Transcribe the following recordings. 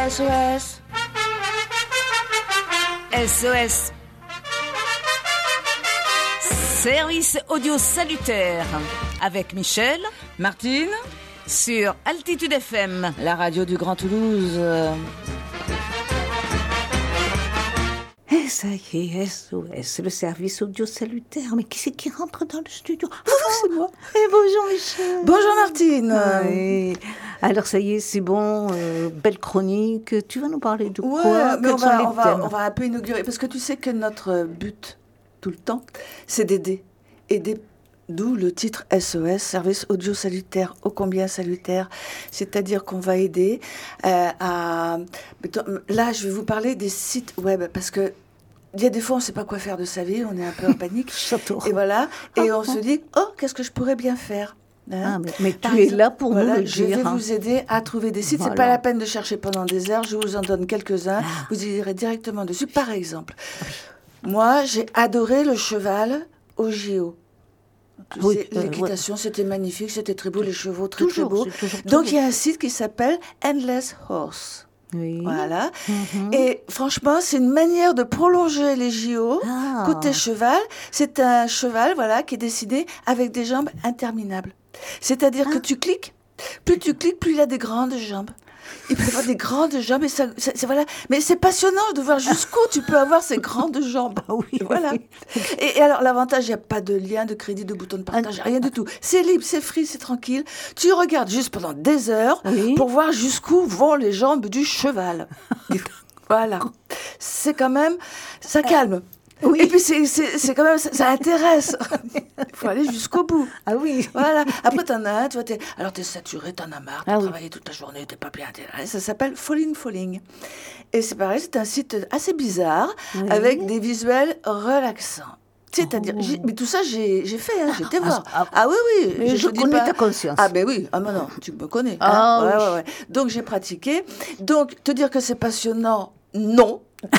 SOS. SOS. Service audio salutaire avec Michel, Martine, sur Altitude FM, la radio du Grand Toulouse. Et ça y est, SOS, le service audio salutaire. Mais qui c'est qui rentre dans le studio? C'est moi. Et bonjour Michel. Bonjour Martine. Ouais. Alors ça y est, c'est bon, belle chronique. Tu vas nous parler de quoi? Mais Quels sont les thèmes? on va un peu inaugurer, parce que tu sais que notre but, tout le temps, c'est d'aider. Aider, d'où le titre SOS, service audio salutaire, ô combien salutaire. C'est-à-dire qu'on va aider à... Là, je vais vous parler des sites web, parce que il y a des fois, on ne sait pas quoi faire de sa vie, on est un peu en panique. Et voilà, et on se dit, oh, qu'est-ce que je pourrais bien faire? Hein? Mais tu es là pour nous le dire. Je vais vous aider à trouver des sites. Voilà. C'est pas la peine de chercher pendant des heures. Je vous en donne quelques-uns. Vous irez directement dessus. Par exemple, moi, j'ai adoré le cheval au JO. L'équitation, c'était magnifique, c'était très beau, les chevaux très beaux. Donc, il y a un site qui s'appelle Endless Horse. Oui. Voilà. Et franchement, c'est une manière de prolonger les JO. Côté cheval, c'est un cheval, voilà, qui est dessiné avec des jambes interminables. C'est-à-dire que tu cliques, plus il a des grandes jambes. Il peut avoir des grandes jambes et voilà. Mais c'est passionnant de voir jusqu'où tu peux avoir ces grandes jambes. Oui. Voilà. Et alors, l'avantage, il n'y a pas de lien, de crédit, de bouton de partage, rien du tout. C'est libre, c'est free, c'est tranquille. Tu regardes juste pendant des heures pour voir jusqu'où vont les jambes du cheval. Voilà. C'est quand même... Ça calme. Oui. Et puis, c'est quand même... Ça intéresse. Il faut aller jusqu'au bout. Ah oui. Voilà. Après, t'en as un, tu vois, t'es saturé, t'en as marre, t'as travaillé toute la journée, t'es pas bien. Ça s'appelle Falling. Et c'est pareil, c'est un site assez bizarre, avec des visuels relaxants. C'est-à-dire, mais tout ça, j'ai fait, hein, j'étais voir. Oui. Mais je connais ta conscience. Ah, ben oui, non, tu me connais. Hein. Ouais. Donc, j'ai pratiqué. Donc, te dire que c'est passionnant, non.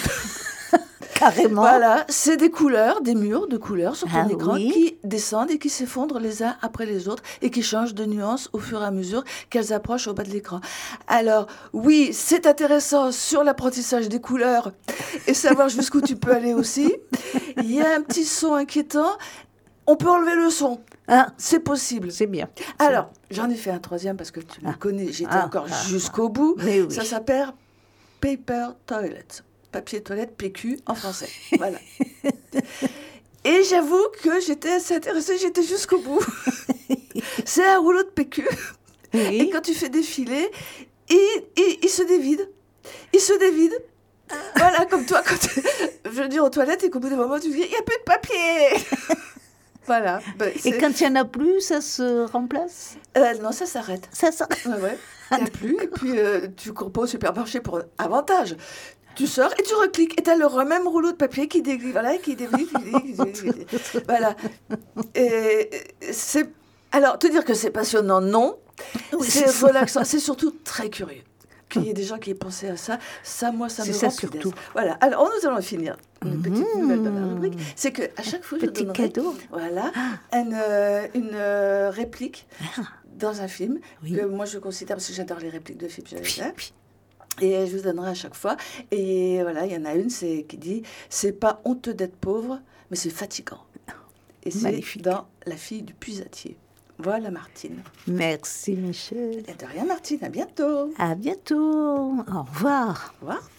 Carrément. Voilà, c'est des couleurs, des murs de couleurs sur ton écran qui descendent et qui s'effondrent les uns après les autres et qui changent de nuance au fur et à mesure qu'elles approchent au bas de l'écran. Alors, oui, c'est intéressant sur l'apprentissage des couleurs et savoir jusqu'où tu peux aller aussi. Il y a un petit son inquiétant. On peut enlever le son. C'est possible. C'est bien. Alors, j'en ai fait un troisième parce que tu me connais. J'étais encore jusqu'au bout. Oui. Ça s'appelle Paper Toilet. Papier toilette PQ en français. Voilà. Et j'avoue que j'étais assez intéressée, j'étais jusqu'au bout. C'est un rouleau de PQ. Oui. Et quand tu fais défiler, il se dévide. Il se dévide. Voilà, comme toi, quand je veux dire aux toilettes et qu'au bout d'un moment, tu dis, il n'y a plus de papier. Voilà. Et quand il n'y en a plus, ça se remplace? Non, ça s'arrête. Ça s'arrête. Ouais. Il n'y a plus. Et puis, tu cours pas au supermarché pour avantage. Tu sors et tu recliques et tu as le même rouleau de papier qui déglisse, voilà, qui déglisse. Voilà. Et c'est... Alors, te dire que c'est passionnant, non. Oui, c'est relaxant. C'est surtout très curieux qu'il y ait des gens qui aient pensé à ça. Ça, moi, ça me rend surtout. Voilà. Alors, nous allons finir une petite nouvelle de la rubrique. C'est qu'à chaque fois, je donnerai cadeau. Voilà, une réplique dans un film que moi, je considère, parce que j'adore les répliques de films, et je vous donnerai à chaque fois. Et voilà, il y en a une qui dit « C'est pas honteux d'être pauvre, mais c'est fatigant. » Et c'est magnifique. Dans La fille du puisatier. Voilà, Martine. Merci, Michel. Et de rien, Martine. À bientôt. À bientôt. Au revoir. Au revoir.